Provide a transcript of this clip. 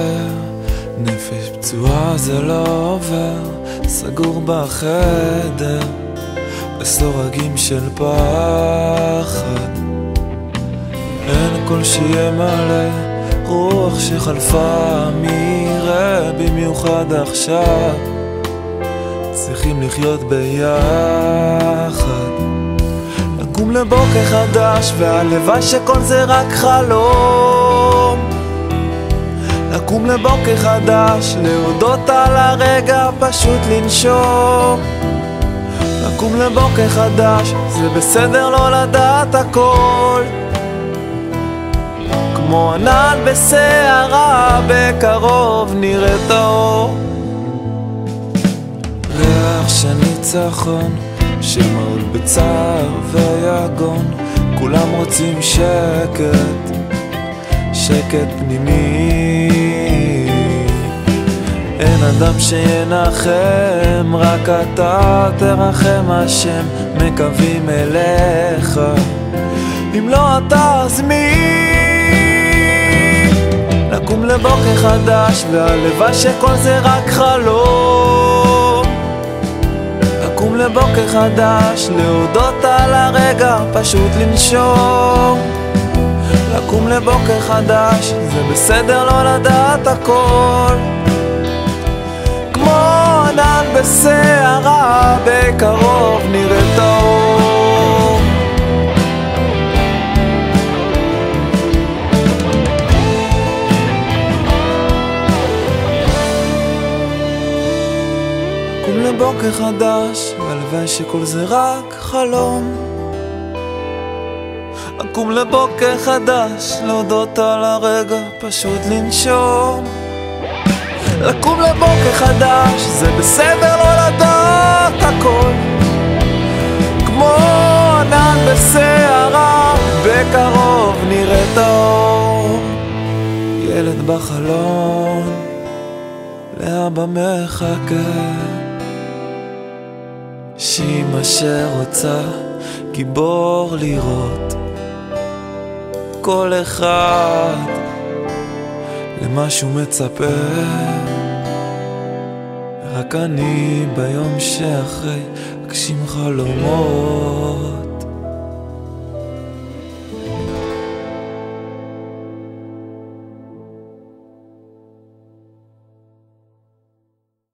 נפש פצועה זה לא עובר, סגור בחדר בסורגים של פחד. אין כל שיהיה מלא, רוח שחלפה מירה, במיוחד עכשיו צריכים לחיות ביחד. לקום לבוקר חדש והלוואי שכל זה רק חלום. לקום לבוקר חדש, להודות על הרגע, פשוט לנשום. לקום לבוקר חדש, זה בסדר לא לדעת הכל. כמו ענן בסערה, בקרוב נראה את האור. ריח של ניצחון, שמעול בצער ויגון, כולם רוצים שקט, שקט פנימי. אין אדם שינחם, רק אתה תרחם השם, מקווים אליך, אם לא אתה אז מי? לקום לבוקר חדש והלוואי שכל זה רק חלום. לקום לבוקר חדש, להודות על הרגע, פשוט לנשום. לקום לבוקר חדש, זה בסדר לא לדעת הכל. כמו ענן בסערה, בקרוב נראה את האור. לקום לבוקר חדש, והלוואי שכל זה רק חלום. לקום לבוקר חדש, להודות על הרגע, פשוט לנשום. לקום לבוקר חדש, זה בסדר לא לדעת הכל. כמו ענן בסערה, בקרוב נראה את האור. ילד בחלון, לאבא מחכה, שאמא שרוצה גיבור לראות. כל אחד למשהו מצפה, רק אני ביום שאחרי אגשים חלומות.